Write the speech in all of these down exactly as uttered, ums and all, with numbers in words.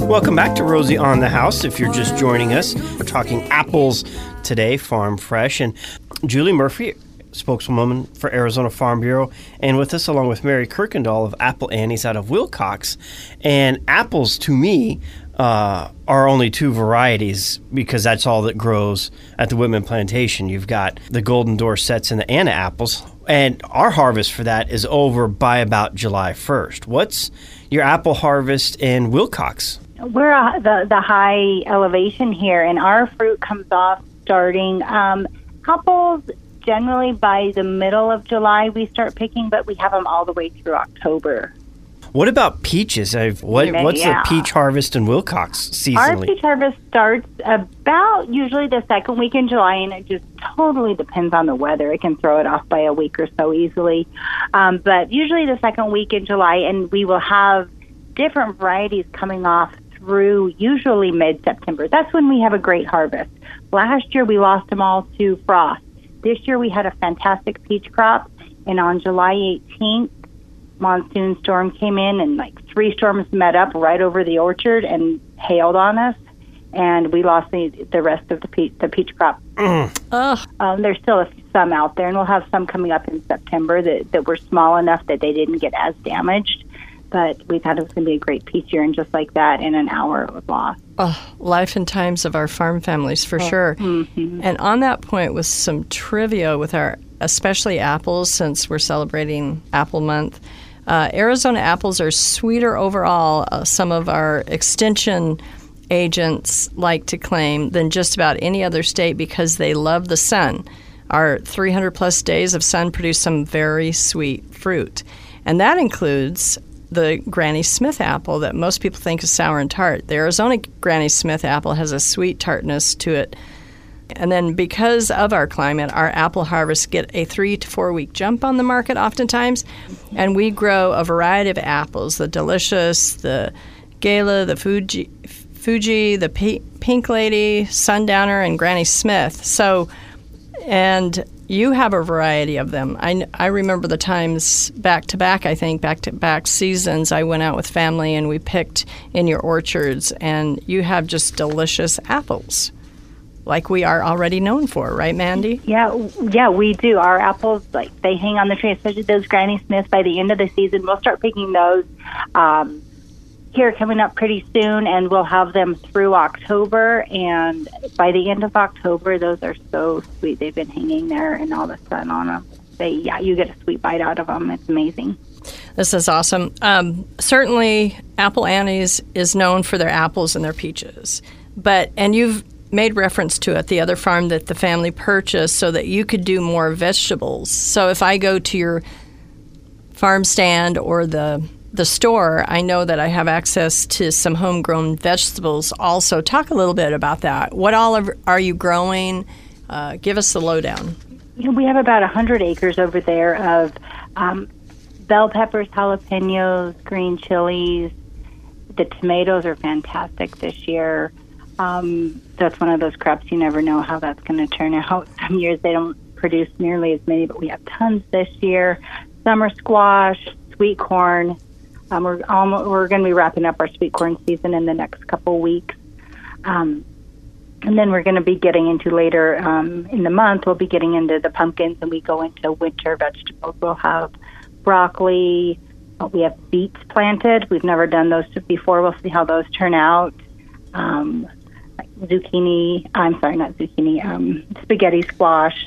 Welcome back to Rosie on the House. If you're just joining us, we're talking apples today, Farm Fresh. And Julie Murphy, spokeswoman for Arizona Farm Bureau, and with us along with Mary Kirkendall of Apple Annie's out of Wilcox. And apples, to me, uh, are only two varieties because that's all that grows at the Whitman Plantation. You've got the Golden Dorsets and the Anna apples. And our harvest for that is over by about July first. What's your apple harvest in Wilcox? We're uh, the, the high elevation here, and our fruit comes off starting um, apples generally by the middle of July we start picking, but we have them all the way through October. What about peaches? I've, what, what's yeah. the peach harvest in Wilcox seasonally? Our peach harvest starts about usually the second week in July, and it just totally depends on the weather. It can throw it off by a week or so easily. Um, but usually the second week in July, and we will have different varieties coming off through usually mid-September. That's when we have a great harvest. Last year we lost them all to frost. This year we had a fantastic peach crop, and on July eighteenth, monsoon storm came in, and like three storms met up right over the orchard and hailed on us, and we lost the, the rest of the peach, the peach crop. Mm. Um, there's still some out there, and we'll have some coming up in September that, that were small enough that they didn't get as damaged. But we thought it was going to be a great peach year, and just like that, in an hour it was lost. Oh, life and times of our farm families, for oh. sure. Mm-hmm. And on that point, with some trivia with our, especially apples, since we're celebrating Apple Month, uh, Arizona apples are sweeter overall, uh, some of our extension agents like to claim, than just about any other state because they love the sun. Our three hundred plus days of sun produce some very sweet fruit. And that includes the Granny Smith apple that most people think is sour and tart. The Arizona Granny Smith apple has a sweet tartness to it. And then because of our climate, our apple harvests get a three to four week jump on the market oftentimes. And we grow a variety of apples, the Delicious, the Gala, the Fuji, Fuji the P- Pink Lady, Sundowner, and Granny Smith. So, and you have a variety of them. I, I remember the times back to back, I think, back to back seasons, I went out with family and we picked in your orchards, and you have just delicious apples like we are already known for, right, Mandy? Yeah, yeah, we do. Our apples, like, they hang on the tree, especially those Granny Smiths. By the end of the season, we'll start picking those um, here coming up pretty soon, and we'll have them through October. And by the end of October, those are so sweet. They've been hanging there and all the sun on them. They, yeah, you get a sweet bite out of them. It's amazing. This is awesome. Um, certainly, Apple Annie's is known for their apples and their peaches. But, and you've made reference to it, the other farm that the family purchased so that you could do more vegetables. So if I go to your farm stand or the the store, I know that I have access to some homegrown vegetables also. Talk a little bit about that. What all are, are you growing? Uh, give us the lowdown. You know, we have about one hundred acres over there of um, bell peppers, jalapenos, green chilies. The tomatoes are fantastic this year. Um, that's one of those crops you never know how that's going to turn out. Some years they don't produce nearly as many, but we have tons this year. Summer squash, sweet corn. Um, we're almost, we're going to be wrapping up our sweet corn season in the next couple weeks. Um, and then we're going to be getting into later um, in the month, we'll be getting into the pumpkins, and we go into winter vegetables. We'll have broccoli. We have beets planted. We've never done those before. We'll see how those turn out. Um, like zucchini, I'm sorry, not zucchini, um, spaghetti squash,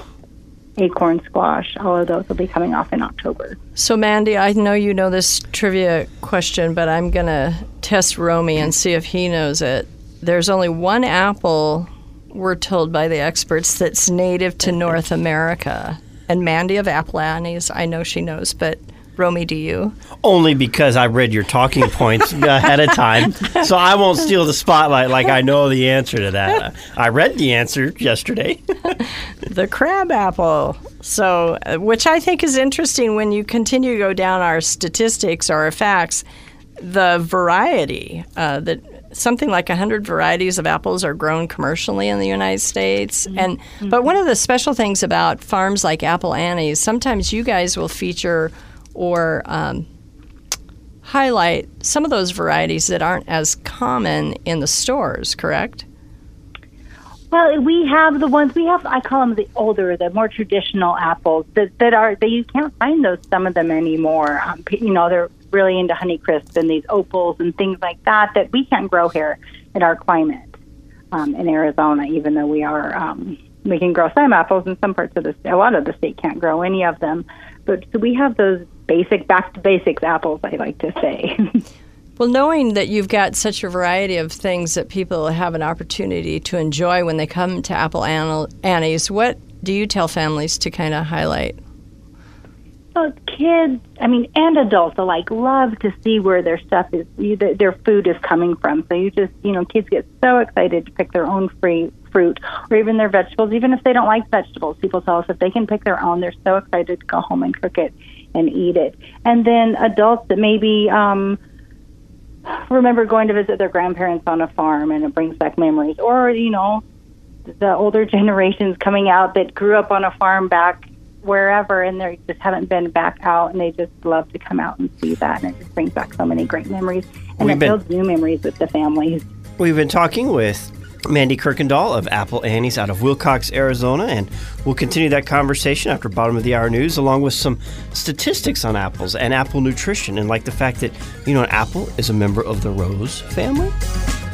acorn squash. All of those will be coming off in October. So, Mandy, I know you know this trivia question, but I'm going to test Romy and see if he knows it. There's only one apple, we're told by the experts, that's native to North America. And Mandy of Apple Annie's, I know she knows, but Romy, do you? Only because I read your talking points ahead of time, so I won't steal the spotlight like I know the answer to that. I read the answer yesterday. The crab apple. So, which I think is interesting when you continue to go down our statistics or our facts, the variety, uh, that something like one hundred varieties of apples are grown commercially in the United States. Mm-hmm. And mm-hmm. But one of the special things about farms like Apple Annie's, sometimes you guys will feature or um, highlight some of those varieties that aren't as common in the stores, correct? Well, we have the ones we have. I call them the older, the more traditional apples that that are that you can't find those some of them anymore. Um, you know, they're really into Honeycrisp and these opals and things like that that we can't grow here in our climate um, in Arizona. Even though we are, um, we can grow some apples in some parts of the state. A lot of the state can't grow any of them, but so we have those basic, back to basics apples. I like to say. Well, knowing that you've got such a variety of things that people have an opportunity to enjoy when they come to Apple Annie's, what do you tell families to kind of highlight? Well, kids, I mean, and adults alike love to see where their stuff is, their food is coming from. So you just, you know, kids get so excited to pick their own free fruit or even their vegetables. Even if they don't like vegetables, people tell us if they can pick their own, they're so excited to go home and cook it and eat it. And then adults that maybe um, remember going to visit their grandparents on a farm and it brings back memories. Or, you know, the older generations coming out that grew up on a farm back wherever and they just haven't been back out and they just love to come out and see that. And it just brings back so many great memories. And We've it been, builds new memories with the families. We've been talking with Mandy Kirkendall of Apple Annie's out of Willcox, Arizona, and we'll continue that conversation after bottom of the hour news, along with some statistics on apples and apple nutrition, and like the fact that, you know, an apple is a member of the rose family.